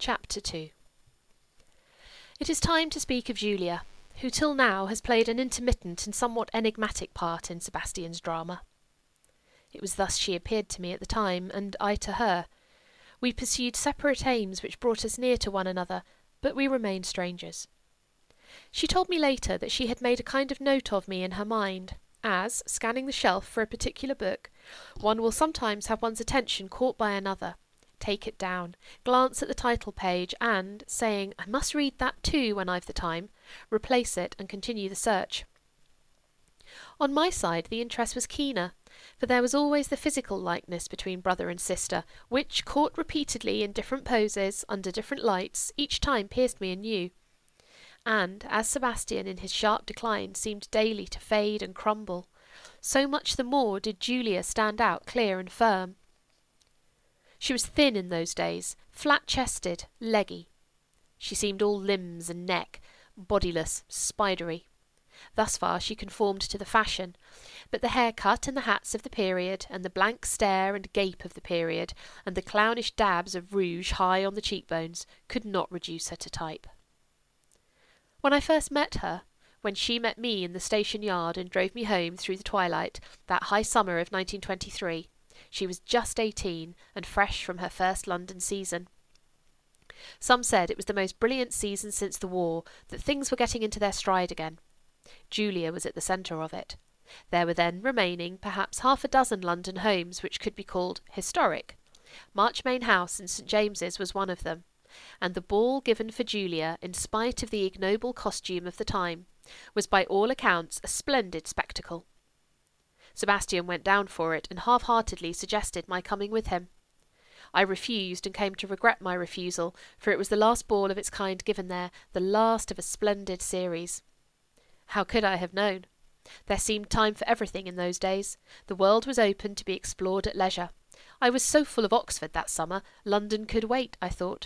Chapter 2. It is time to speak of Julia, who till now has played an intermittent and somewhat enigmatic part in Sebastian's drama. It was thus she appeared to me at the time, and I to her. We pursued separate aims which brought us near to one another, but we remained strangers. She told me later that she had made a kind of note of me in her mind, as, scanning the shelf for a particular book, one will sometimes have one's attention caught by another, take it down, glance at the title page, and, saying, "I must read that too when I've the time," replace it and continue the search. On my side the interest was keener, for there was always the physical likeness between brother and sister, which, caught repeatedly in different poses, under different lights, each time pierced me anew. And, as Sebastian in his sharp decline seemed daily to fade and crumble, so much the more did Julia stand out clear and firm. She was thin in those days, flat-chested, leggy. She seemed all limbs and neck, bodiless, spidery. Thus far she conformed to the fashion, but the haircut and the hats of the period, and the blank stare and gape of the period, and the clownish dabs of rouge high on the cheekbones, could not reduce her to type. When I first met her, when she met me in the station yard and drove me home through the twilight, that high summer of 1923, she was just 18 and fresh from her first London season. Some said it was the most brilliant season since the war, that things were getting into their stride again. Julia was at the centre of it. There were then remaining perhaps half a dozen London homes which could be called historic. Marchmain House in St. James's was one of them, and the ball given for Julia, in spite of the ignoble costume of the time, was by all accounts a splendid spectacle. Sebastian went down for it and half-heartedly suggested my coming with him. I refused and came to regret my refusal, for it was the last ball of its kind given there, the last of a splendid series. How could I have known? There seemed time for everything in those days. The world was open to be explored at leisure. I was so full of Oxford that summer, London could wait, I thought.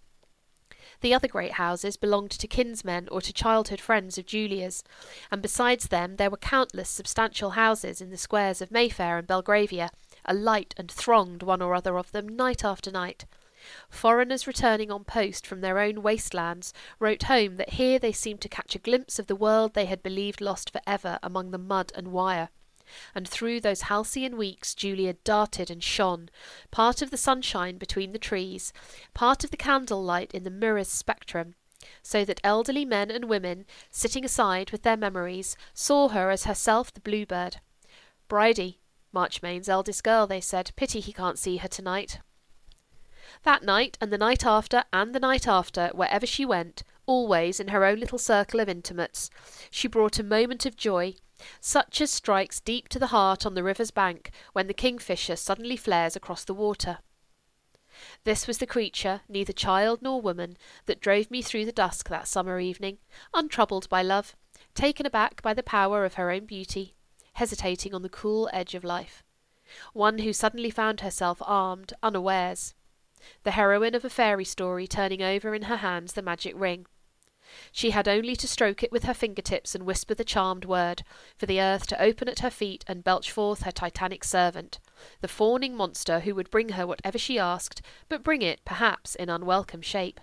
The other great houses belonged to kinsmen or to childhood friends of Julia's, and besides them there were countless substantial houses in the squares of Mayfair and Belgravia, alight and thronged one or other of them night after night. Foreigners returning on post from their own wastelands wrote home that here they seemed to catch a glimpse of the world they had believed lost for ever among the mud and wire. And through those halcyon weeks Julia darted and shone, part of the sunshine between the trees, part of the candlelight in the mirror's spectrum, so that elderly men and women, sitting aside with their memories, saw her as herself the bluebird. Bridie, Marchmain's eldest girl, they said. Pity he can't see her tonight. That night, and the night after, and the night after, wherever she went, always in her own little circle of intimates, she brought a moment of joy, such as strikes deep to the heart on the river's bank when the kingfisher suddenly flares across the water. This was the creature, neither child nor woman, that drove me through the dusk that summer evening, untroubled by love, taken aback by the power of her own beauty, hesitating on the cool edge of life. One who suddenly found herself armed, unawares. The heroine of a fairy story turning over in her hands the magic ring. She had only to stroke it with her fingertips and whisper the charmed word, for the earth to open at her feet and belch forth her titanic servant, the fawning monster who would bring her whatever she asked, but bring it, perhaps, in unwelcome shape.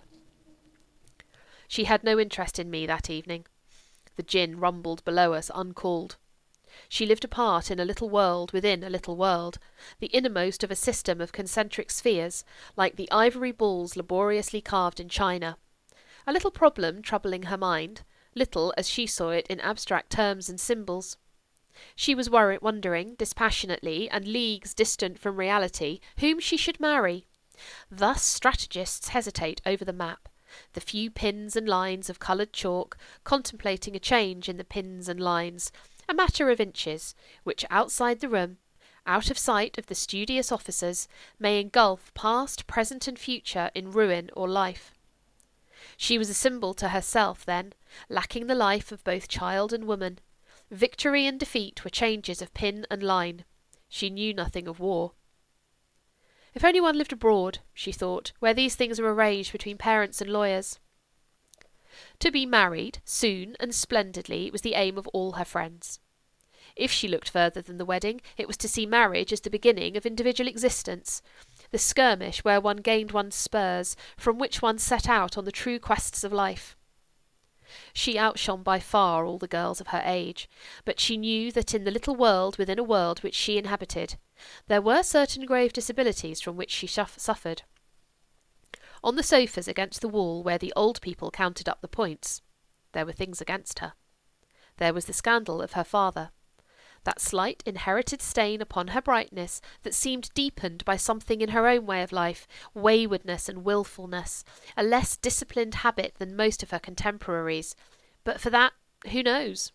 She had no interest in me that evening. The gin rumbled below us uncalled. She lived apart in a little world within a little world, the innermost of a system of concentric spheres, like the ivory balls laboriously carved in china. A little problem troubling her mind, little as she saw it in abstract terms and symbols. She was wondering, dispassionately, and leagues distant from reality, whom she should marry. Thus strategists hesitate over the map, the few pins and lines of coloured chalk, contemplating a change in the pins and lines, a matter of inches, which outside the room, out of sight of the studious officers, may engulf past, present, and future in ruin or life. She was a symbol to herself, then, lacking the life of both child and woman. Victory and defeat were changes of pin and line. She knew nothing of war. If only one lived abroad, she thought, where these things were arranged between parents and lawyers. To be married, soon and splendidly, was the aim of all her friends. If she looked further than the wedding, it was to see marriage as the beginning of individual existence. the skirmish where one gained one's spurs, from which one set out on the true quests of life. She outshone by far all the girls of her age, but she knew that in the little world within a world which she inhabited, there were certain grave disabilities from which she suffered. On the sofas against the wall where the old people counted up the points, there were things against her. There was the scandal of her father, that slight inherited stain upon her brightness that seemed deepened by something in her own way of life, waywardness and wilfulness, a less disciplined habit than most of her contemporaries, but for that, who knows?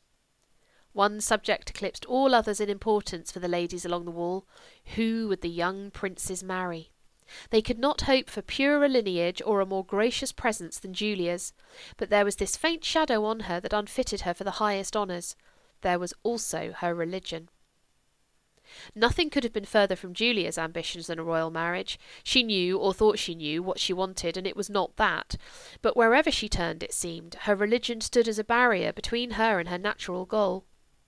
One subject eclipsed all others in importance for the ladies along the wall. Who would the young princes marry? They could not hope for purer lineage or a more gracious presence than Julia's, but there was this faint shadow on her that unfitted her for the highest honours. There was also her religion. Nothing could have been further from Julia's ambitions than a royal marriage. She knew, or thought she knew, what she wanted, and it was not that. But wherever she turned, it seemed, her religion stood as a barrier between her and her natural goal.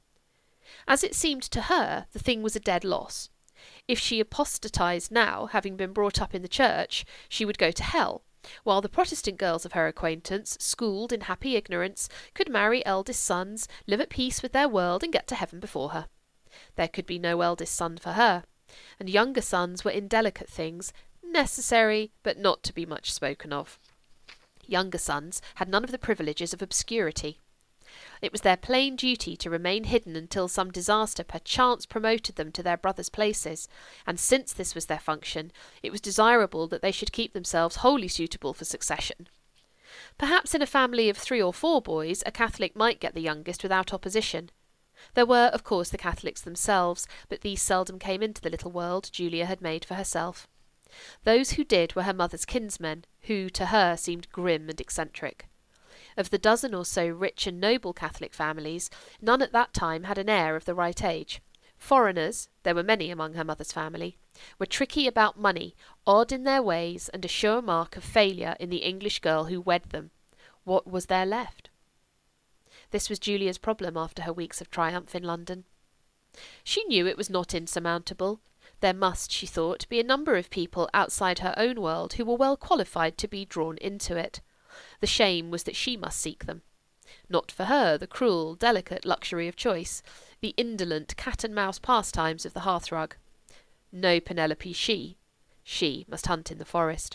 As it seemed to her, the thing was a dead loss. If she apostatized now, having been brought up in the church, she would go to hell, while the Protestant girls of her acquaintance, schooled in happy ignorance, could marry eldest sons, live at peace with their world, and get to heaven before her. There could be no eldest son for her, and younger sons were indelicate things, necessary, but not to be much spoken of. Younger sons had none of the privileges of obscurity. It was their plain duty to remain hidden until some disaster perchance promoted them to their brothers' places, and since this was their function, it was desirable that they should keep themselves wholly suitable for succession. Perhaps in a family of 3 or 4 boys, a Catholic might get the youngest without opposition. There were, of course, the Catholics themselves, but these seldom came into the little world Julia had made for herself. Those who did were her mother's kinsmen, who, to her, seemed grim and eccentric. Of the dozen or so rich and noble Catholic families, none at that time had an heir of the right age. Foreigners, there were many among her mother's family, were tricky about money, odd in their ways, and a sure mark of failure in the English girl who wed them. What was there left? This was Julia's problem after her weeks of triumph in London. She knew it was not insurmountable. There must, she thought, be a number of people outside her own world who were well qualified to be drawn into it. The shame was that she must seek them. Not for her the cruel, delicate luxury of choice, the indolent cat-and-mouse pastimes of the hearthrug. No Penelope she. She must hunt in the forest.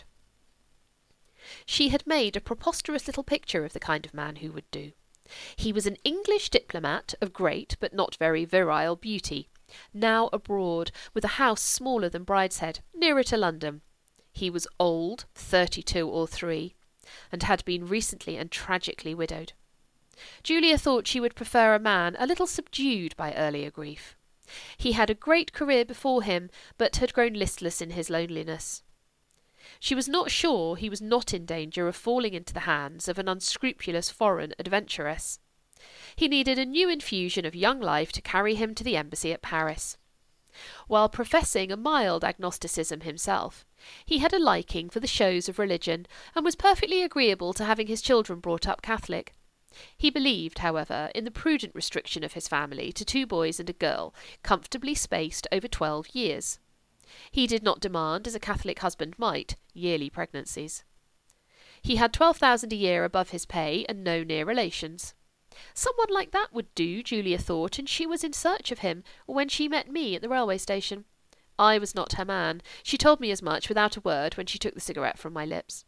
She had made a preposterous little picture of the kind of man who would do. He was an English diplomat of great but not very virile beauty, now abroad, with a house smaller than Brideshead, nearer to London. He was old, 32 or 3, and had been recently and tragically widowed. Julia thought she would prefer a man a little subdued by earlier grief. He had a great career before him, but had grown listless in his loneliness. She was not sure he was not in danger of falling into the hands of an unscrupulous foreign adventuress. He needed a new infusion of young life to carry him to the embassy at Paris. While professing a mild agnosticism himself, he had a liking for the shows of religion, and was perfectly agreeable to having his children brought up Catholic. He believed, however, in the prudent restriction of his family to 2 boys and a girl, comfortably spaced over 12 years. He did not demand, as a Catholic husband might, yearly pregnancies. He had 12,000 a year above his pay, and no near relations. Someone like that would do, Julia thought, and she was in search of him when she met me at the railway station. I was not her man. She told me as much without a word when she took the cigarette from my lips.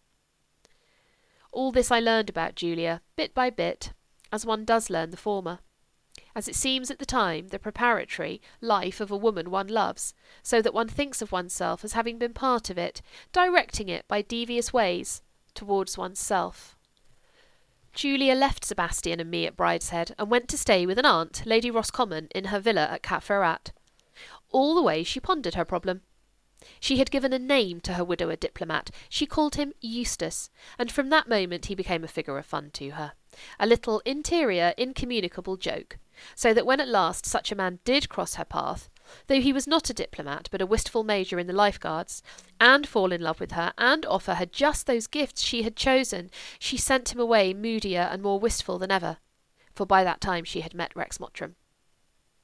All this I learned about Julia, bit by bit, as one does learn the former. As it seems at the time, the preparatory life of a woman one loves, so that one thinks of oneself as having been part of it, directing it by devious ways towards oneself. Julia left Sebastian and me at Brideshead, and went to stay with an aunt, Lady Roscommon, in her villa at Cap Ferrat. All the way she pondered her problem. She had given a name to her widower diplomat. She called him Eustace, and from that moment he became a figure of fun to her, a little interior, incommunicable joke, so that when at last such a man did cross her path, though he was not a diplomat but a wistful major in the Life Guards, and fall in love with her, and offer her just those gifts she had chosen, she sent him away moodier and more wistful than ever, for by that time she had met Rex Mottram.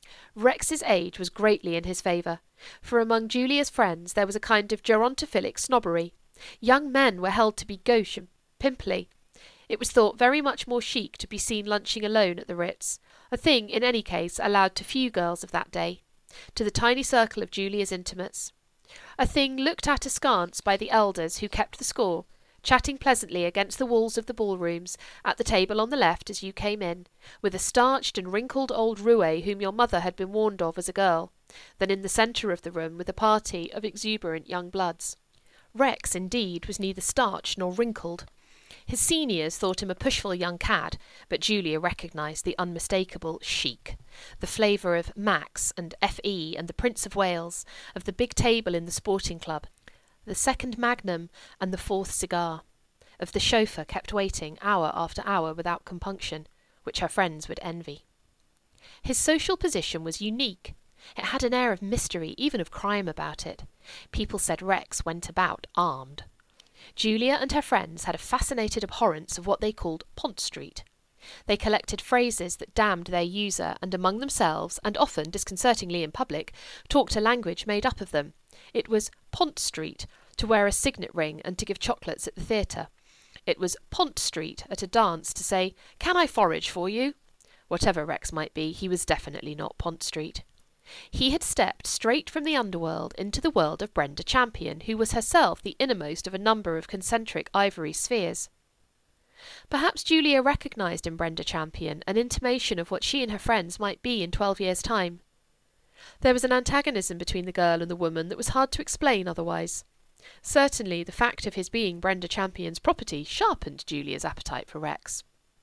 Rex's age was greatly in his favour, for among Julia's friends there was a kind of gerontophilic snobbery. Young men were held to be gauche and pimply. It was thought very much more chic to be seen lunching alone at the Ritz, a thing, in any case, allowed to few girls of that day, to the tiny circle of Julia's intimates, a thing looked at askance by the elders who kept the score, chatting pleasantly against the walls of the ballrooms, at the table on the left as you came in, with a starched and wrinkled old roué whom your mother had been warned of as a girl, than in the centre of the room with a party of exuberant young bloods. Rex, indeed, was neither starched nor wrinkled. His seniors thought him a pushful young cad, but Julia recognised the unmistakable chic, the flavour of Max and F.E. and the Prince of Wales, of the big table in the sporting club, the second magnum and the fourth cigar, of the chauffeur kept waiting hour after hour without compunction, which her friends would envy. His social position was unique. It had an air of mystery, even of crime about it. People said Rex went about armed. Julia and her friends had a fascinated abhorrence of what they called Pont Street. They collected phrases that damned their user, and among themselves, and often disconcertingly in public, talked a language made up of them. It was Pont Street to wear a signet ring and to give chocolates at the theatre. It was Pont Street at a dance to say, "Can I forage for you?" Whatever Rex might be, he was definitely not Pont Street. He had stepped straight from the underworld into the world of Brenda Champion, who was herself the innermost of a number of concentric ivory spheres. Perhaps Julia recognised in Brenda Champion an intimation of what she and her friends might be in 12 years' time. There was an antagonism between the girl and the woman that was hard to explain otherwise. Certainly the fact of his being Brenda Champion's property sharpened Julia's appetite for Rex.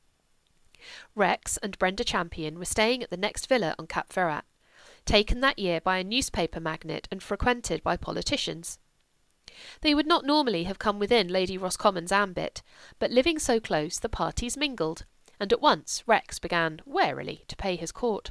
Rex and Brenda Champion were staying at the next villa on Cap Ferrat, taken that year by a newspaper magnate and frequented by politicians. They would not normally have come within Lady Roscommon's ambit, but living so close the parties mingled, and at once Rex began warily to pay his court.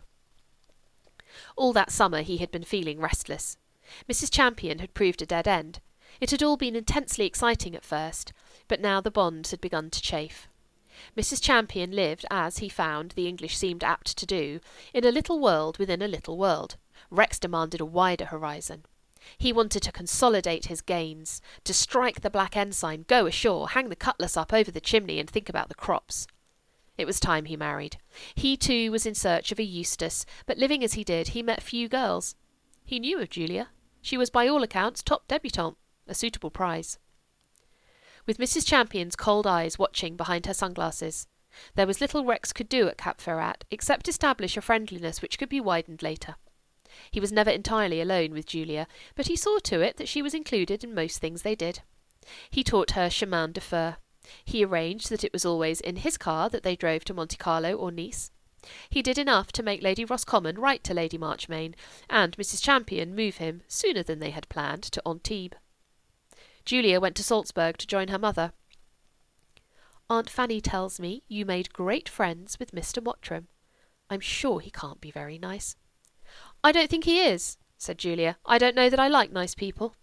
All that summer he had been feeling restless. Mrs. Champion had proved a dead end. It had all been intensely exciting at first, but now the bonds had begun to chafe. Mrs. Champion lived, as he found the English seemed apt to do, in a little world within a little world. Rex demanded a wider horizon. He wanted to consolidate his gains, to strike the black ensign, go ashore, hang the cutlass up over the chimney and think about the crops. It was time he married. He too was in search of a Eustace, but living as he did, he met few girls. He knew of Julia. She was by all accounts top debutante, a suitable prize. With Mrs. Champion's cold eyes watching behind her sunglasses, there was little Rex could do at Cap Ferrat, except establish a friendliness which could be widened later. He was never entirely alone with Julia, but he saw to it that she was included in most things they did. He taught her chemin de fer. He arranged that it was always in his car that they drove to Monte Carlo or Nice. He did enough to make Lady Roscommon write to Lady Marchmain, and Mrs. Champion move him, sooner than they had planned, to Antibes. Julia went to Salzburg to join her mother. "Aunt Fanny tells me you made great friends with Mr. Mottram. I'm sure he can't be very nice." "I don't think he is," said Julia. "I don't know that I like nice people."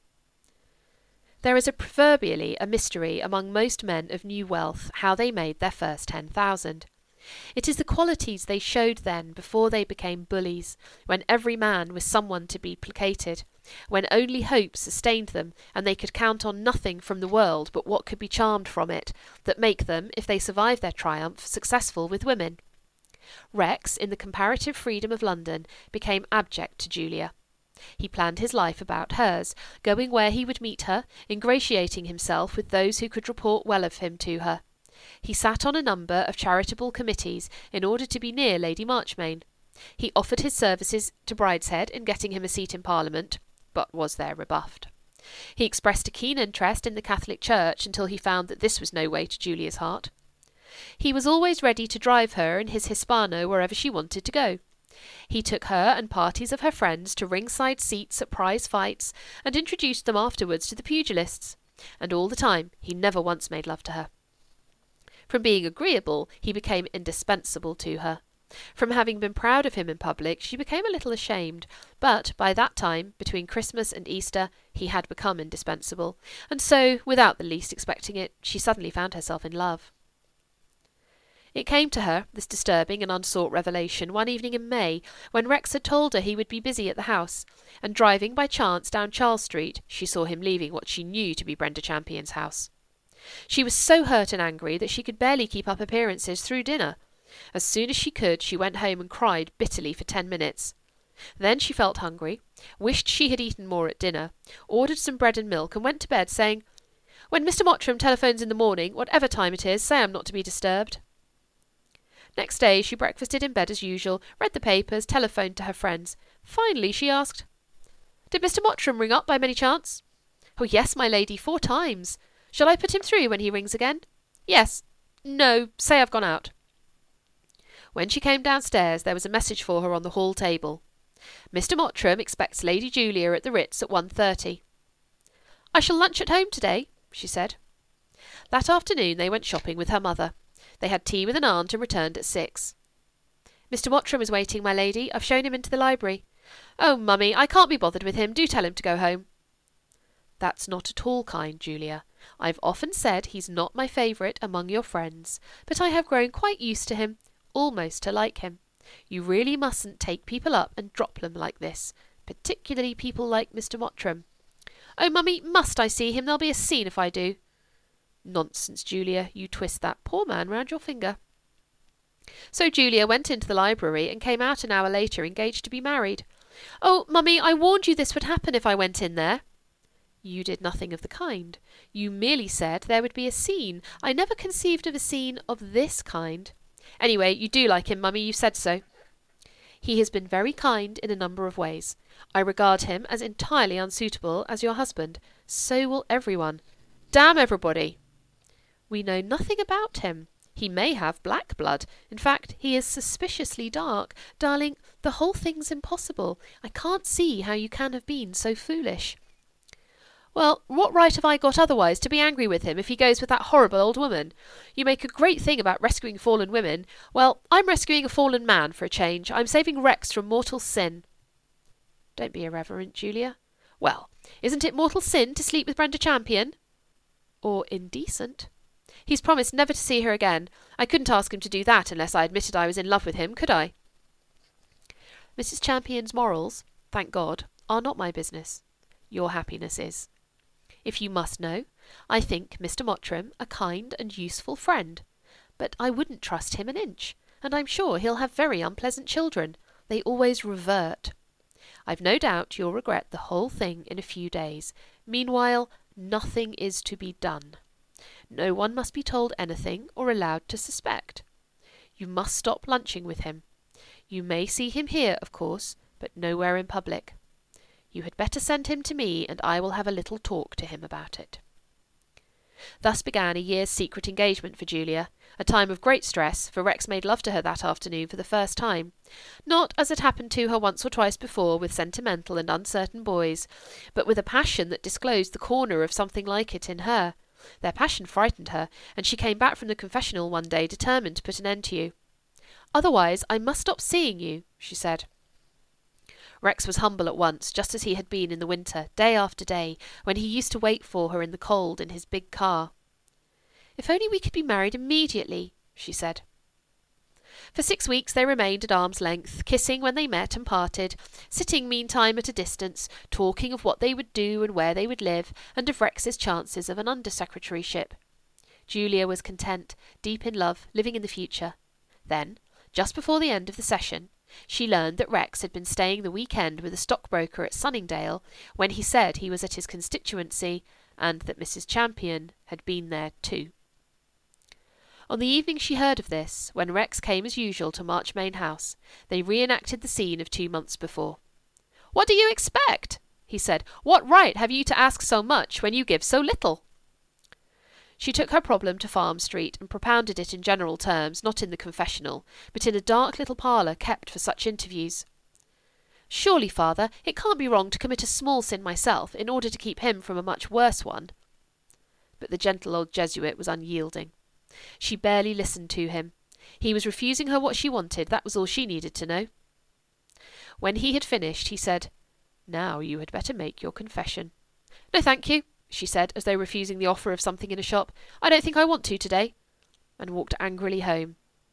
There is proverbially a mystery among most men of new wealth how they made their first 10,000. It is the qualities they showed then before they became bullies, when every man was someone to be placated, when only hope sustained them, and they could count on nothing from the world but what could be charmed from it, that make them, if they survive their triumph, successful with women. Rex, in the comparative freedom of London, became abject to Julia. He planned his life about hers, going where he would meet her, ingratiating himself with those who could report well of him to her. He sat on a number of charitable committees in order to be near Lady Marchmain. He offered his services to Brideshead in getting him a seat in Parliament, but was there rebuffed. He expressed a keen interest in the Catholic Church until he found that this was no way to Julia's heart. He was always ready to drive her in his Hispano wherever she wanted to go. He took her and parties of her friends to ringside seats at prize fights, and introduced them afterwards to the pugilists, and all the time he never once made love to her. From being agreeable, he became indispensable to her. From having been proud of him in public, she became a little ashamed, but by that time, between Christmas and Easter, he had become indispensable, and so, without the least expecting it, she suddenly found herself in love. It came to her, this disturbing and unsought revelation, one evening in May, when Rex had told her he would be busy at the house, and driving by chance down Charles Street, she saw him leaving what she knew to be Brenda Champion's house. She was so hurt and angry that she could barely keep up appearances through dinner. As soon as she could, she went home and cried bitterly for 10 minutes. Then she felt hungry, wished she had eaten more at dinner, ordered some bread and milk, and went to bed, saying, "When Mr. Mottram telephones in the morning, whatever time it is, say I'm not to be disturbed." Next day she breakfasted in bed as usual, read the papers, telephoned to her friends. Finally she asked, "Did Mr. Mottram ring up by any chance?" "Oh, yes, my lady, 4 times. Shall I put him through when he rings again?" "Yes. No, say I've gone out." When she came downstairs there was a message for her on the hall table. "Mr. Mottram expects Lady Julia at the Ritz at 1:30. "I shall lunch at home today," she said. That afternoon they went shopping with her mother. They had tea with an aunt and returned at 6. "Mr. Mottram is waiting, my lady. I've shown him into the library." "Oh, mummy, I can't be bothered with him. Do tell him to go home." "That's not at all kind, Julia. I've often said he's not my favourite among your friends, but I have grown quite used to him, almost to like him. You really mustn't take people up and drop them like this, particularly people like Mr. Mottram." "Oh, mummy, must I see him? There'll be a scene if I do." "Nonsense, Julia. You twist that poor man round your finger." So Julia went into the library and came out an hour later engaged to be married. "Oh, mummy, I warned you this would happen if I went in there." "You did nothing of the kind. You merely said there would be a scene. I never conceived of a scene of this kind. Anyway, you do like him, mummy. You said so." "He has been very kind in a number of ways. I regard him as entirely unsuitable as your husband. So will everyone." "Damn everybody." "We know nothing about him. He may have black blood. In fact, he is suspiciously dark. Darling, the whole thing's impossible. I can't see how you can have been so foolish." "Well, what right have I got otherwise to be angry with him if he goes with that horrible old woman? You make a great thing about rescuing fallen women. Well, I'm rescuing a fallen man for a change. I'm saving Rex from mortal sin." "Don't be irreverent, Julia." "Well, isn't it mortal sin to sleep with Brenda Champion?" "Or indecent." "He's promised never to see her again. I couldn't ask him to do that unless I admitted I was in love with him, could I?" "Mrs. Champion's morals, thank God, are not my business. Your happiness is. If you must know, I think Mr. Mottram a kind and useful friend, but I wouldn't trust him an inch, and I'm sure he'll have very unpleasant children. They always revert. I've no doubt you'll regret the whole thing in a few days. Meanwhile, nothing is to be done. No one must be told anything or allowed to suspect. You must stop lunching with him. You may see him here, of course, but nowhere in public. You had better send him to me, and I will have a little talk to him about it." Thus began a year's secret engagement for Julia, a time of great stress, for Rex made love to her that afternoon for the first time. Not, as had happened to her once or twice before, with sentimental and uncertain boys, but with a passion that disclosed the corner of something like it in her. Their passion frightened her, and she came back from the confessional one day determined to put an end to you. "Otherwise I must stop seeing you," she said. Rex was humble at once, just as he had been in the winter, day after day, when he used to wait for her in the cold in his big car. "If only we could be married immediately," she said. For 6 weeks they remained at arm's length, kissing when they met and parted, sitting meantime at a distance, talking of what they would do and where they would live, and of Rex's chances of an under-secretaryship. Julia was content, deep in love, living in the future. Then, just before the end of the session, she learned that Rex had been staying the weekend with a stockbroker at Sunningdale, when he said he was at his constituency, and that Mrs. Champion had been there too. On the evening she heard of this, when Rex came as usual to Marchmain House, they re-enacted the scene of 2 months before. "What do you expect?" he said. "What right have you to ask so much when you give so little?" She took her problem to Farm Street and propounded it in general terms, not in the confessional, but in a dark little parlour kept for such interviews. "Surely, father, it can't be wrong to commit a small sin myself in order to keep him from a much worse one." But the gentle old Jesuit was unyielding. She barely listened to him. He was refusing her what she wanted, that was all she needed to know. When he had finished, he said, "Now you had better make your confession." "No, thank you," she said, as though refusing the offer of something in a shop. "I don't think I want to today," and walked angrily home,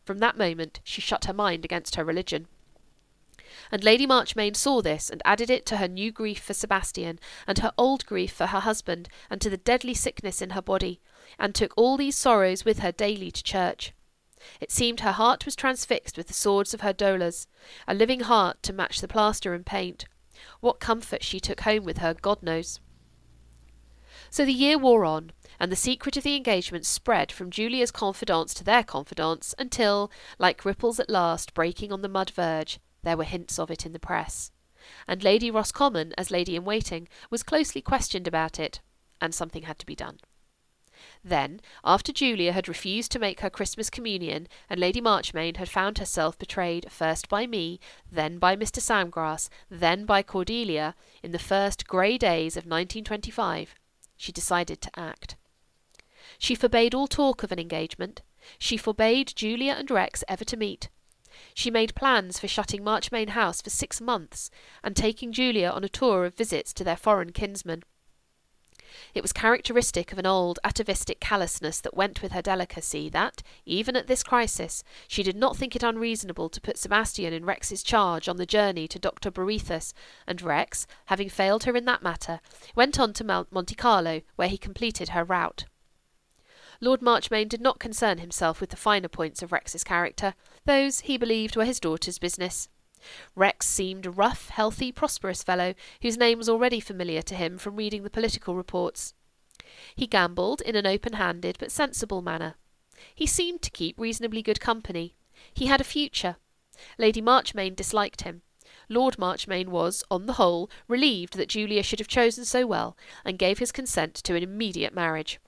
From that moment she shut her mind against her religion. And Lady Marchmain saw this, and added it to her new grief for Sebastian, and her old grief for her husband, and to the deadly sickness in her body, and took all these sorrows with her daily to church. It seemed her heart was transfixed with the swords of her dolours, a living heart to match the plaster and paint. What comfort she took home with her, God knows. So the year wore on, and the secret of the engagement spread from Julia's confidants to their confidants, until, like ripples at last breaking on the mud verge, there were hints of it in the press. And Lady Roscommon, as lady-in-waiting, was closely questioned about it, and something had to be done. Then, after Julia had refused to make her Christmas communion, and Lady Marchmain had found herself betrayed first by me, then by Mr. Samgrass, then by Cordelia, in the first grey days of 1925, she decided to act. She forbade all talk of an engagement. She forbade Julia and Rex ever to meet. She made plans for shutting Marchmain House for 6 months, and taking Julia on a tour of visits to their foreign kinsmen. It was characteristic of an old atavistic callousness that went with her delicacy that, even at this crisis, she did not think it unreasonable to put Sebastian in Rex's charge on the journey to Dr. Borethus, and Rex, having failed her in that matter, went on to Monte Carlo, where he completed her route. Lord Marchmain did not concern himself with the finer points of Rex's character. Those, he believed, were his daughter's business. Rex seemed a rough, healthy, prosperous fellow, whose name was already familiar to him from reading the political reports. He gambled in an open-handed but sensible manner. He seemed to keep reasonably good company. He had a future. Lady Marchmain disliked him. Lord Marchmain was, on the whole, relieved that Julia should have chosen so well, and gave his consent to an immediate marriage.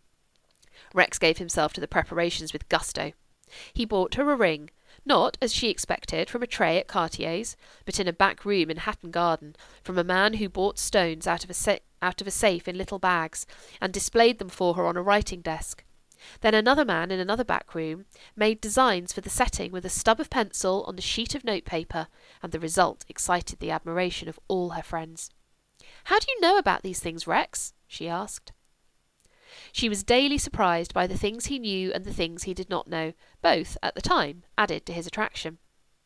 Rex gave himself to the preparations with gusto. He bought her a ring, not, as she expected, from a tray at Cartier's, but in a back room in Hatton Garden, from a man who bought stones out of a safe in little bags, and displayed them for her on a writing desk. Then another man in another back room made designs for the setting with a stub of pencil on a sheet of notepaper, and the result excited the admiration of all her friends. "How do you know about these things, Rex?" she asked. She was daily surprised by the things he knew and the things he did not know. Both, at the time, added to his attraction.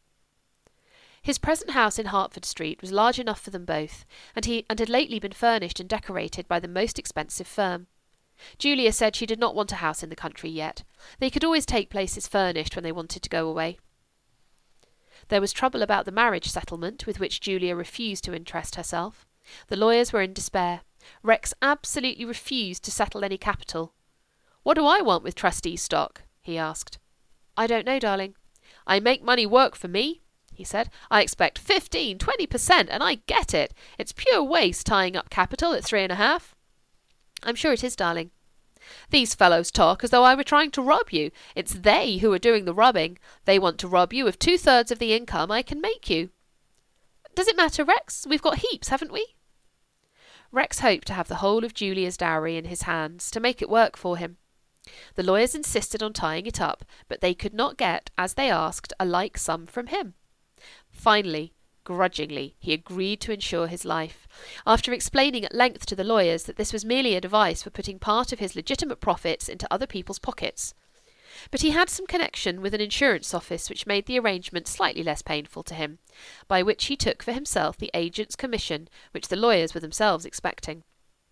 His present house in Hertford Street was large enough for them both, and had lately been furnished and decorated by the most expensive firm. Julia said she did not want a house in the country yet. They could always take places furnished when they wanted to go away. There was trouble about the marriage settlement, with which Julia refused to interest herself. The lawyers were in despair. Rex absolutely refused to settle any capital. "What do I want with trustee stock?" he asked. "I don't know, darling." "I make money work for me," he said. "I expect 15-20%, and I get it. It's pure waste tying up capital at 3.5. "I'm sure it is, darling." "These fellows talk as though I were trying to rob you. It's they who are doing the robbing. They want to rob you of 2/3 of the income I can make you." "Does it matter, Rex? We've got heaps, haven't we?" Rex hoped to have the whole of Julia's dowry in his hands, to make it work for him. The lawyers insisted on tying it up, but they could not get, as they asked, a like sum from him. Finally, grudgingly, he agreed to insure his life, after explaining at length to the lawyers that this was merely a device for putting part of his legitimate profits into other people's pockets. But he had some connection with an insurance office which made the arrangement slightly less painful to him, by which he took for himself the agent's commission which the lawyers were themselves expecting.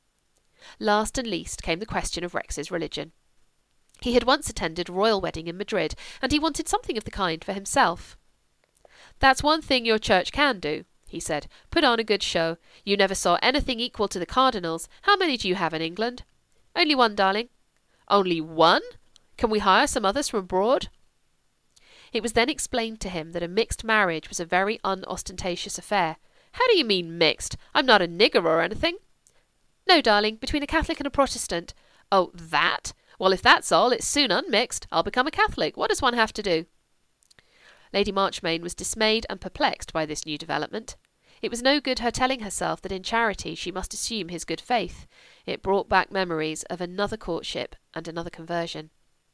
Last and least came the question of Rex's religion. He had once attended a royal wedding in Madrid, and he wanted something of the kind for himself. "That's one thing your church can do," he said. "Put on a good show. You never saw anything equal to the cardinals. How many do you have in England?" "Only one, darling." "Only one? Can we hire some others from abroad?" It was then explained to him that a mixed marriage was a very unostentatious affair. "How do you mean mixed? I'm not a nigger or anything." "No, darling, between a Catholic and a Protestant." "Oh, that? Well, if that's all, it's soon unmixed. I'll become a Catholic. What does one have to do?" Lady Marchmain was dismayed and perplexed by this new development. It was no good her telling herself that in charity she must assume his good faith. It brought back memories of another courtship and another conversion.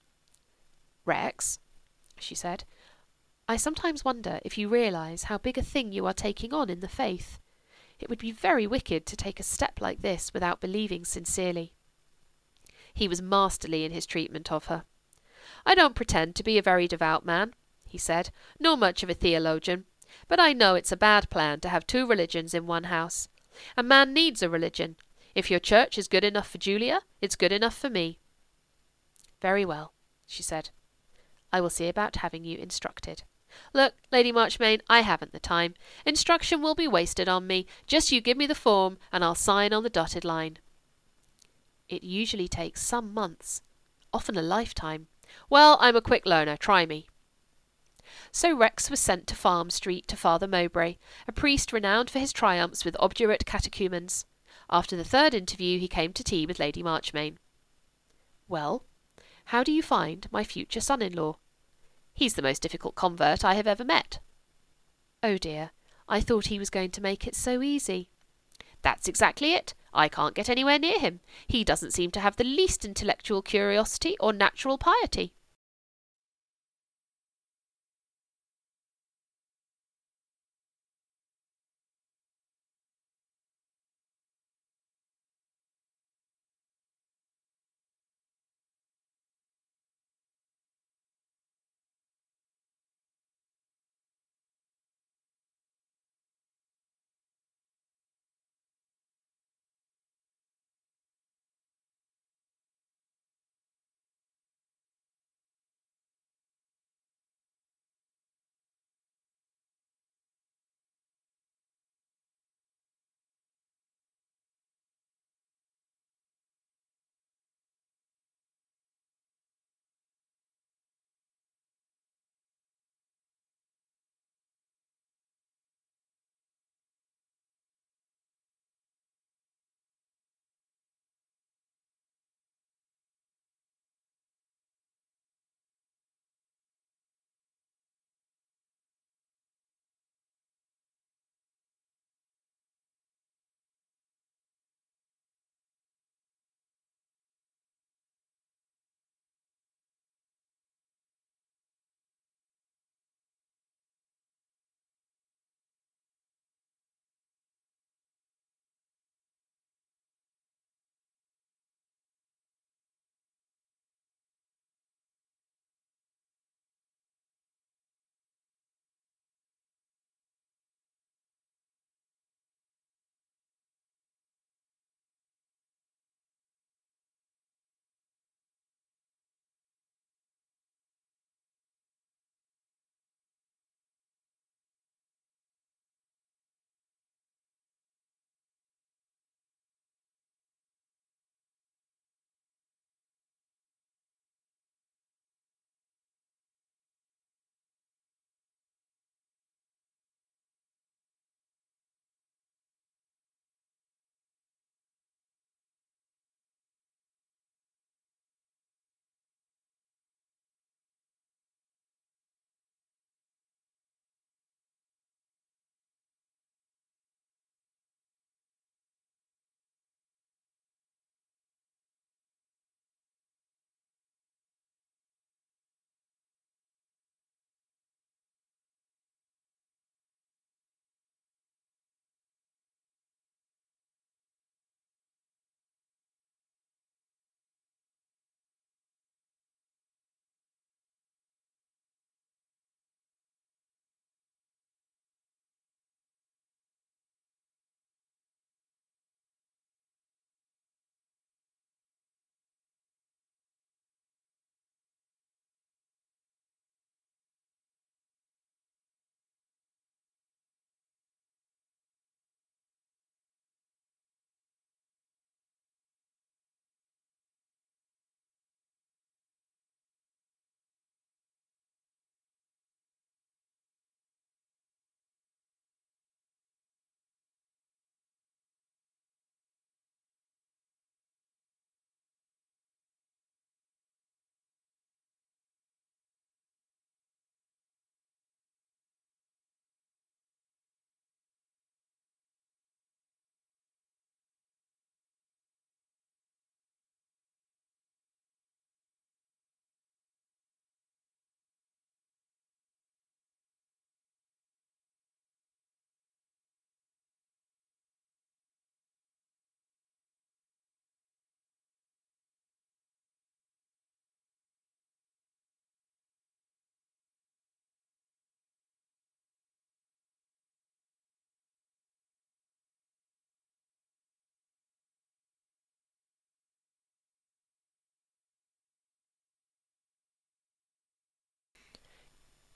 "Rex," she said, "I sometimes wonder if you realise how big a thing you are taking on in the faith. It would be very wicked to take a step like this without believing sincerely." He was masterly in his treatment of her. I don't pretend to be a very devout man," he said, "nor much of a theologian, but I know it's a bad plan to have two religions in one house. A man needs a religion. If your church is good enough for Julia, it's good enough for me." "Very well," she said. "I will see about having you instructed. Look, Lady Marchmain, I haven't the time. Instruction will be wasted on me. Just you give me the form, and I'll sign on the dotted line." "It usually takes some months, often a lifetime." "Well, I'm a quick learner. Try me." So Rex was sent to Farm Street to Father Mowbray, a priest renowned for his triumphs with obdurate catechumens. After the third interview he came to tea with Lady Marchmain. "Well, how do you find my future son-in-law?" "He's the most difficult convert I have ever met." "Oh dear, I thought he was going to make it so easy." "That's exactly it. I can't get anywhere near him. He doesn't seem to have the least intellectual curiosity or natural piety."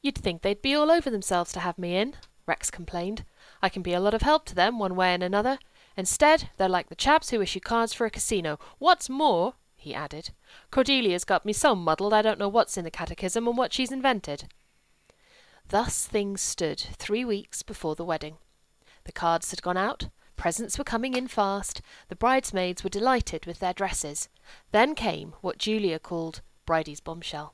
You'd think they'd be all over themselves to have me in, Rex complained. I can be a lot of help to them one way and another. Instead, they're like the chaps who issue cards for a casino. What's more, he added, Cordelia's got me so muddled I don't know what's in the catechism and what she's invented. Thus things stood 3 weeks before the wedding. The cards had gone out, presents were coming in fast, the bridesmaids were delighted with their dresses. Then came what Julia called Bridie's bombshell.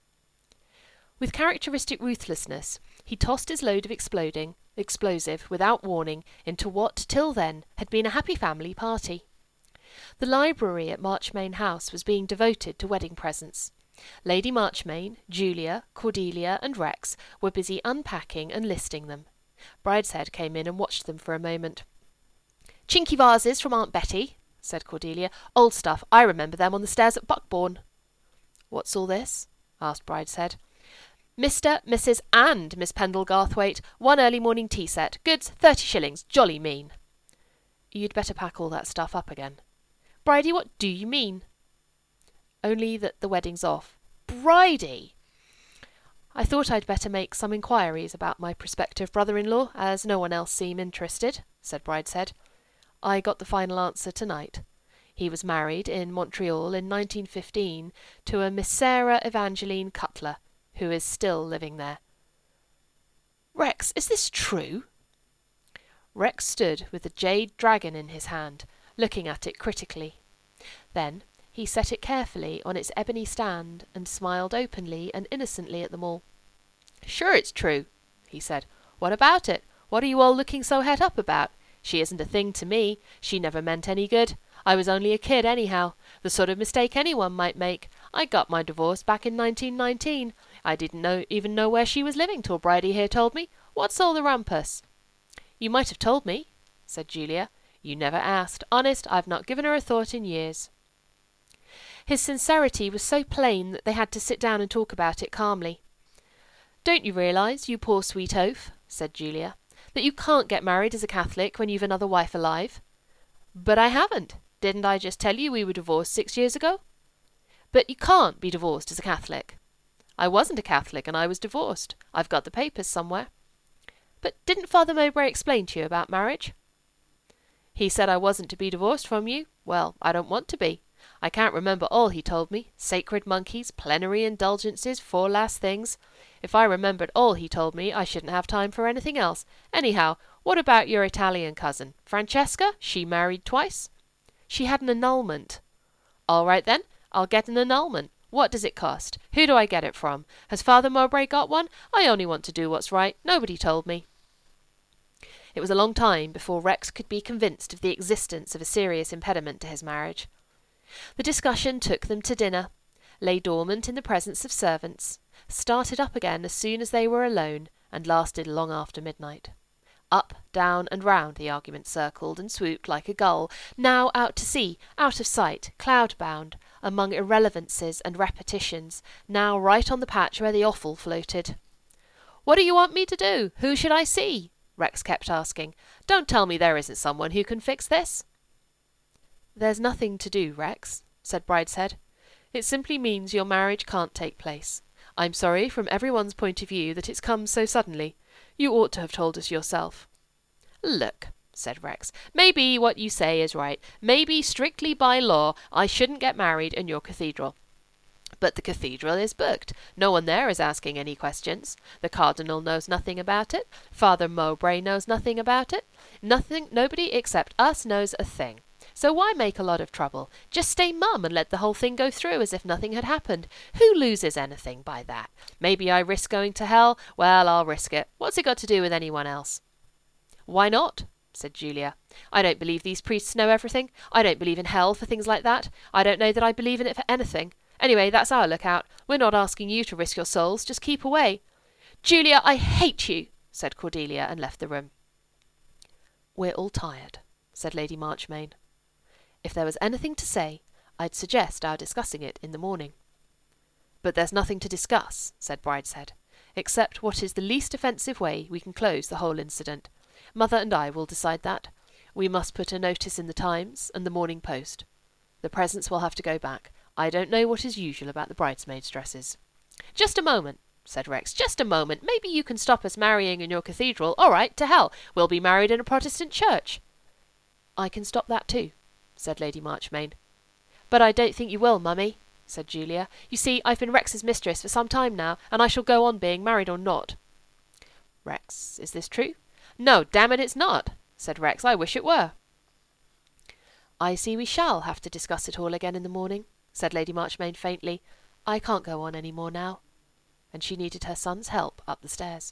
With characteristic ruthlessness, he tossed his load of explosive without warning into what, till then, had been a happy family party. The library at Marchmain House was being devoted to wedding presents. Lady Marchmain, Julia, Cordelia, and Rex were busy unpacking and listing them. Brideshead came in and watched them for a moment. "Chinky vases from Aunt Betty," said Cordelia. "Old stuff. I remember them on the stairs at Buckbourne." "What's all this?" asked Brideshead. "Mr., Mrs., and Miss Pendle Garthwaite. 1 early morning tea set. Goods 30 shillings. Jolly mean." "You'd better pack all that stuff up again." "Bridie, what do you mean?" "Only that the wedding's off." "Bridie!" "I thought I'd better make some inquiries about my prospective brother-in-law, as no one else seemed interested," said Brideshead. "I got the final answer tonight. He was married in Montreal in 1915 to a Miss Sarah Evangeline Cutler, who is still living there." "Rex, is this true?" Rex stood with the jade dragon in his hand, looking at it critically. Then he set it carefully on its ebony stand and smiled openly and innocently at them all. "Sure it's true," he said. "What about it? What are you all looking so het up about? She isn't a thing to me. She never meant any good. I was only a kid anyhow. The sort of mistake anyone might make. I got my divorce back in 1919. I didn't even know where she was living till Bridie here told me. What's all the rumpus?" "You might have told me," said Julia. "You never asked. Honest, I've not given her a thought in years." His sincerity was so plain that they had to sit down and talk about it calmly. "Don't you realise, you poor sweet oaf," said Julia, "that you can't get married as a Catholic when you've another wife alive?" "But I haven't. Didn't I just tell you we were divorced 6 years ago?" "But you can't be divorced as a Catholic." "I wasn't a Catholic and I was divorced. I've got the papers somewhere." "But didn't Father Mowbray explain to you about marriage?" "He said I wasn't to be divorced from you. Well, I don't want to be. I can't remember all he told me. Sacred monkeys, plenary indulgences, 4 last things. If I remembered all he told me, I shouldn't have time for anything else. Anyhow, what about your Italian cousin? Francesca? She married twice?" "She had an annulment." "All right then. I'll get an annulment. What does it cost? Who do I get it from? Has Father Mowbray got one? I only want to do what's right. Nobody told me." It was a long time before Rex could be convinced of the existence of a serious impediment to his marriage. The discussion took them to dinner, lay dormant in the presence of servants, started up again as soon as they were alone, and lasted long after midnight. Up, down, and round the argument circled and swooped like a gull, now out to sea, out of sight, cloud-bound, among irrelevances and repetitions, now right on the patch where the offal floated. "What do you want me to do? Who should I see?" Rex kept asking. "Don't tell me there isn't someone who can fix this." "There's nothing to do, Rex," said Brideshead. "It simply means your marriage can't take place. I'm sorry from everyone's point of view that it's come so suddenly. You ought to have told us yourself." "Look," said Rex, "maybe what you say is right. Maybe, strictly by law, I shouldn't get married in your cathedral. But the cathedral is booked. No one there is asking any questions. The Cardinal knows nothing about it. Father Mowbray knows nothing about it. Nobody except us knows a thing. So why make a lot of trouble? Just stay mum and let the whole thing go through as if nothing had happened. Who loses anything by that? Maybe I risk going to hell. Well, I'll risk it. What's it got to do with anyone else?" "Why not?" said Julia. "I don't believe these priests know everything. I don't believe in hell for things like that. I don't know that I believe in it for anything. Anyway, that's our lookout. We're not asking you to risk your souls. Just keep away." "Julia, I hate you," said Cordelia, and left the room. "We're all tired," said Lady Marchmain. "If there was anything to say, I'd suggest our discussing it in the morning." "But there's nothing to discuss," said Brideshead, "except what is the least offensive way we can close the whole incident. Mother and I will decide that. We must put a notice in the Times and the Morning Post. The presents will have to go back. I don't know what is usual about the bridesmaids' dresses." "Just a moment," said Rex. "Just a moment. Maybe you can stop us marrying in your cathedral. All right, to hell. We'll be married in a Protestant church." "I can stop that too," said Lady Marchmain. "But I don't think you will, Mummy," said Julia. "You see, I've been Rex's mistress for some time now, and I shall go on being, married or not." "Rex, is this true?" "No, damn it, it's not," said Rex. "I wish it were." "I see we shall have to discuss it all again in the morning," said Lady Marchmain faintly. "I can't go on any more now." And she needed her son's help up the stairs.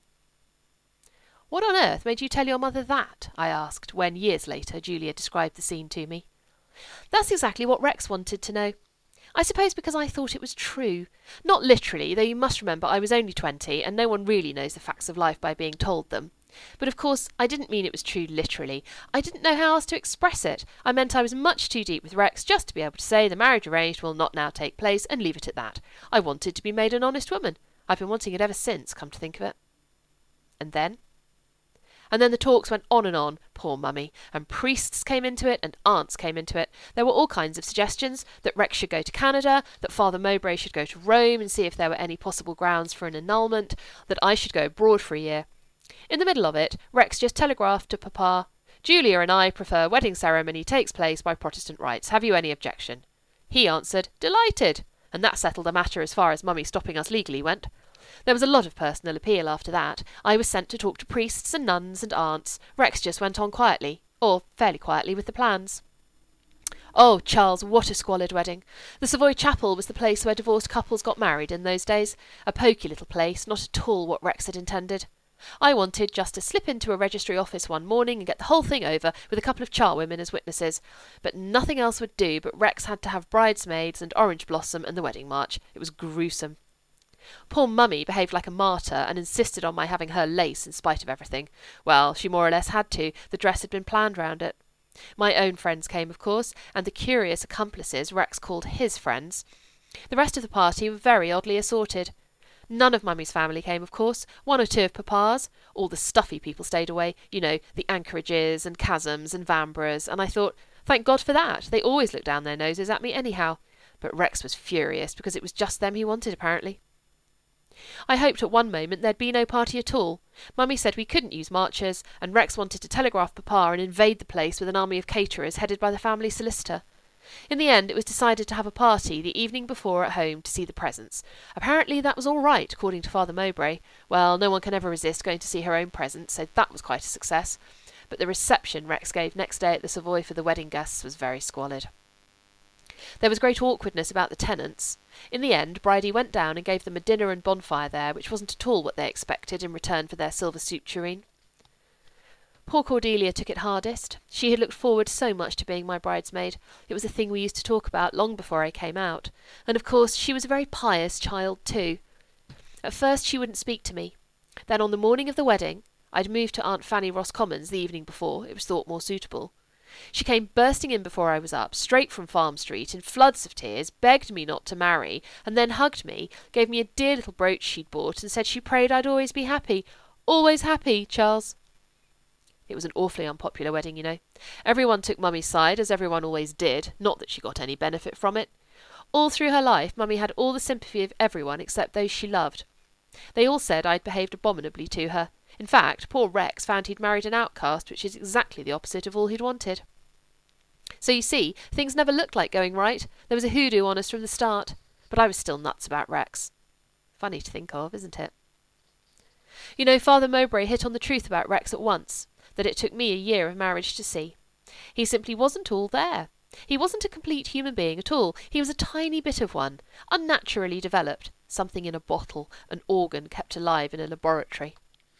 "What on earth made you tell your mother that?" I asked, when, years later, Julia described the scene to me. "That's exactly what Rex wanted to know. I suppose because I thought it was true. Not literally, though you must remember I was only 20, and no one really knows the facts of life by being told them. But of course, I didn't mean it was true literally. I didn't know how else to express it. I meant I was much too deep with Rex just to be able to say the marriage arranged will not now take place, and leave it at that. I wanted to be made an honest woman. I've been wanting it ever since, come to think of it." And then the talks went on, poor Mummy, and priests came into it, and aunts came into it. There were all kinds of suggestions, that Rex should go to Canada, that Father Mowbray should go to Rome and see if there were any possible grounds for an annulment, that I should go abroad for a year. In the middle of it, Rex just telegraphed to Papa, "Julia and I prefer wedding ceremony takes place by Protestant rites. Have you any objection?" He answered, "Delighted," and that settled the matter as far as Mummy stopping us legally went. There was a lot of personal appeal after that. I was sent to talk to priests and nuns and aunts. Rex just went on quietly, or fairly quietly, with the plans. Oh, Charles, what a squalid wedding. The Savoy Chapel was the place where divorced couples got married in those days. A poky little place, not at all what Rex had intended. I wanted just to slip into a registry office one morning and get the whole thing over with a couple of charwomen as witnesses. But nothing else would do, but Rex had to have bridesmaids and orange blossom and the wedding march. It was gruesome. Poor Mummy behaved like a martyr and insisted on my having her lace in spite of everything. Well, she more or less had to. The dress had been planned round it. My own friends came, of course, and the curious accomplices Rex called his friends. The rest of the party were very oddly assorted. None of Mummy's family came, of course. One or two of Papa's. All the stuffy people stayed away. You know, the Anchorages and Chasms and Vanbrughes. And I thought, thank God for that. They always look down their noses at me anyhow. But Rex was furious because it was just them he wanted, apparently. I hoped at one moment there'd be no party at all. Mummy said we couldn't use marchers, and Rex wanted to telegraph Papa and invade the place with an army of caterers headed by the family solicitor. In the end, it was decided to have a party the evening before at home to see the presents. Apparently that was all right, according to Father Mowbray. Well, no one can ever resist going to see her own presents, so that was quite a success. But the reception Rex gave next day at the Savoy for the wedding guests was very squalid. There was great awkwardness about the tenants. In the end, Bridie went down and gave them a dinner and bonfire there, which wasn't at all what they expected in return for their silver soup tureen. Poor Cordelia took it hardest. She had looked forward so much to being my bridesmaid. It was a thing we used to talk about long before I came out. And of course she was a very pious child too. At first she wouldn't speak to me. Then on the morning of the wedding, I'd moved to Aunt Fanny Roscommon's the evening before, it was thought more suitable. She came bursting in before I was up, straight from Farm Street, in floods of tears, begged me not to marry, and then hugged me, gave me a dear little brooch she'd bought, and said she prayed I'd always be happy. Always happy, Charles. It was an awfully unpopular wedding, you know. Everyone took Mummy's side, as everyone always did, not that she got any benefit from it. All through her life, Mummy had all the sympathy of everyone except those she loved. They all said I'd behaved abominably to her. In fact, poor Rex found he'd married an outcast, which is exactly the opposite of all he'd wanted. So you see, things never looked like going right. There was a hoodoo on us from the start. But I was still nuts about Rex. Funny to think of, isn't it? You know, Father Mowbray hit on the truth about Rex at once, that it took me a year of marriage to see. He simply wasn't all there. He wasn't a complete human being at all. He was a tiny bit of one, unnaturally developed, something in a bottle, an organ kept alive in a laboratory.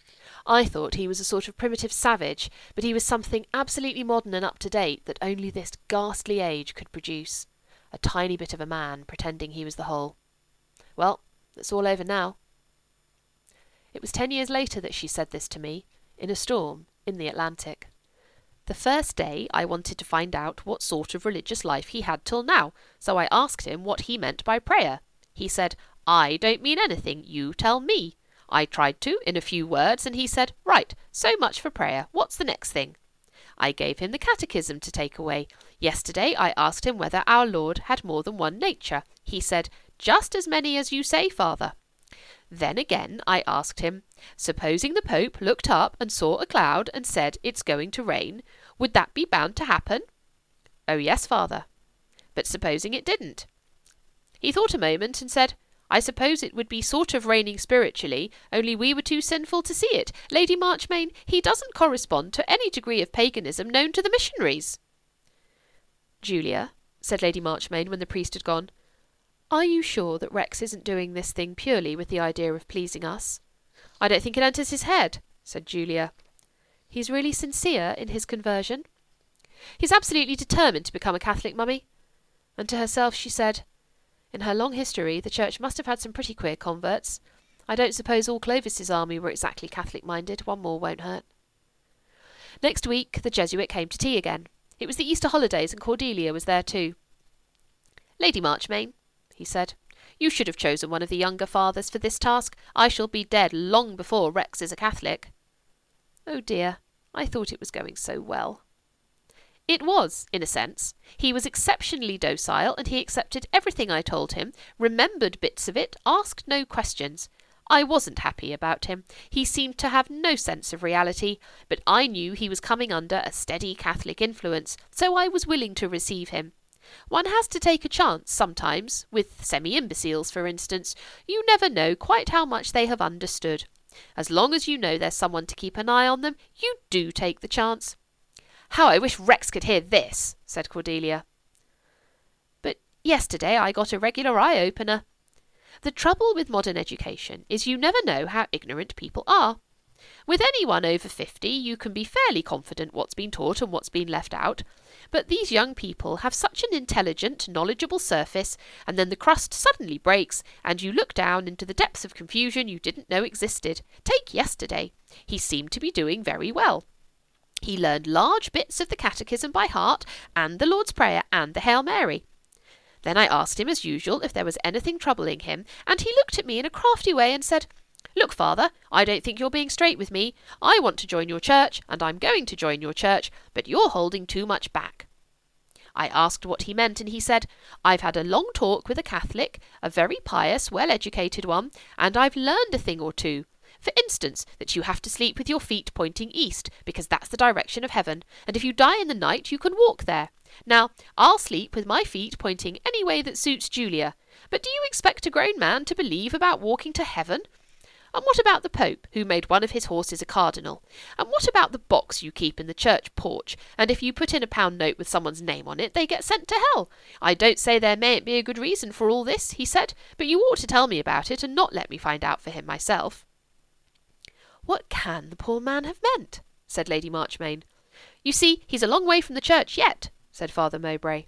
I thought he was a sort of primitive savage, but he was something absolutely modern and up-to-date that only this ghastly age could produce. A tiny bit of a man pretending he was the whole. Well, it's all over now. It was 10 years later that she said this to me, in a storm, in the Atlantic. The first day I wanted to find out what sort of religious life he had till now, so I asked him what he meant by prayer. He said, "I don't mean anything, you tell me." I tried to, in a few words, and he said, "Right, so much for prayer. What's the next thing?" I gave him the catechism to take away. Yesterday I asked him whether our Lord had more than one nature. He said, "Just as many as you say, Father." Then again I asked him, supposing the Pope looked up and saw a cloud and said, it's going to rain, would that be bound to happen? Oh, yes, Father. But supposing it didn't? He thought a moment and said, I suppose it would be sort of raining spiritually, only we were too sinful to see it. Lady Marchmain, he doesn't correspond to any degree of paganism known to the missionaries. Julia, said Lady Marchmain when the priest had gone, are you sure that Rex isn't doing this thing purely with the idea of pleasing us? I don't think it enters his head, said Julia. He's really sincere in his conversion? He's absolutely determined to become a Catholic, Mummy. And to herself she said, in her long history the Church must have had some pretty queer converts. I don't suppose all Clovis's army were exactly Catholic-minded. One more won't hurt. Next week the Jesuit came to tea again. It was the Easter holidays and Cordelia was there too. Lady Marchmain, he said, you should have chosen one of the younger fathers for this task. I shall be dead long before Rex is a Catholic. Oh dear, I thought it was going so well. It was, in a sense. He was exceptionally docile, and he accepted everything I told him, remembered bits of it, asked no questions. I wasn't happy about him. He seemed to have no sense of reality, but I knew he was coming under a steady Catholic influence, so I was willing to receive him. One has to take a chance sometimes, with semi-imbeciles, for instance. You never know quite how much they have understood. As long as you know there's someone to keep an eye on them, you do take the chance. How I wish Rex could hear this, said Cordelia. But yesterday I got a regular eye-opener. The trouble with modern education is you never know how ignorant people are. With anyone over 50 you can be fairly confident what's been taught and what's been left out, but these young people have such an intelligent, knowledgeable surface, and then the crust suddenly breaks, and you look down into the depths of confusion you didn't know existed. Take yesterday. He seemed to be doing very well. He learned large bits of the Catechism by heart, and the Lord's Prayer, and the Hail Mary. Then I asked him, as usual, if there was anything troubling him, and he looked at me in a crafty way and said, Look, Father, I don't think you're being straight with me. I want to join your church, and I'm going to join your church, but you're holding too much back. I asked what he meant, and he said, I've had a long talk with a Catholic, a very pious, well-educated one, and I've learned a thing or two. For instance, that you have to sleep with your feet pointing east, because that's the direction of heaven, and if you die in the night you can walk there. Now, I'll sleep with my feet pointing any way that suits Julia, but do you expect a grown man to believe about walking to heaven? And what about the Pope, who made one of his horses a cardinal? And what about the box you keep in the church porch, and if you put in a £1 note with someone's name on it, they get sent to hell? I don't say there mayn't be a good reason for all this, he said, but you ought to tell me about it and not let me find out for him myself. What can the poor man have meant? Said Lady Marchmain. You see, he's a long way from the church yet, said Father Mowbray.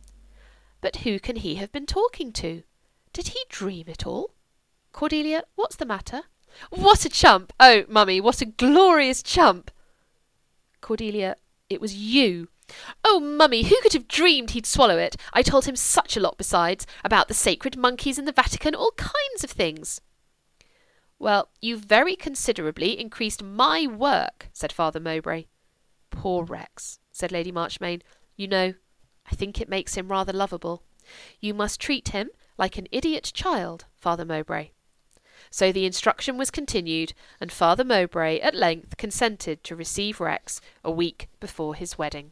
But who can he have been talking to? Did he dream it all? Cordelia, what's the matter? What a chump! Oh, Mummy, what a glorious chump! Cordelia, it was you. Oh, Mummy, who could have dreamed he'd swallow it? I told him such a lot besides, about the sacred monkeys in the Vatican, all kinds of things. Well, you've very considerably increased my work, said Father Mowbray. Poor Rex, said Lady Marchmain. You know, I think it makes him rather lovable. You must treat him like an idiot child, Father Mowbray. So the instruction was continued, and Father Mowbray at length consented to receive Rex a week before his wedding.